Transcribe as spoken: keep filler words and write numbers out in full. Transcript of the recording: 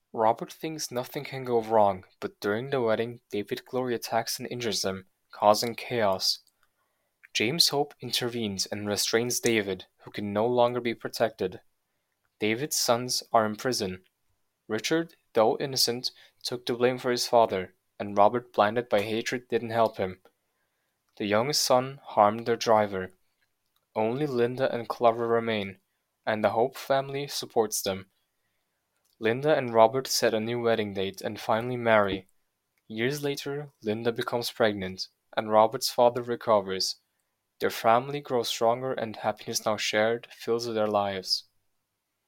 Robert thinks nothing can go wrong, but during the wedding, David Glory attacks and injures him, causing chaos. James Hope intervenes and restrains David, who can no longer be protected. David's sons are in prison. Richard, though innocent, took the blame for his father, and Robert, blinded by hatred, didn't help him. The youngest son harmed their driver. Only Linda and Clover remain, and the Hope family supports them. Linda and Robert set a new wedding date and finally marry. Years later, Linda becomes pregnant, and Robert's father recovers. Their family grows stronger and happiness now shared fills their lives.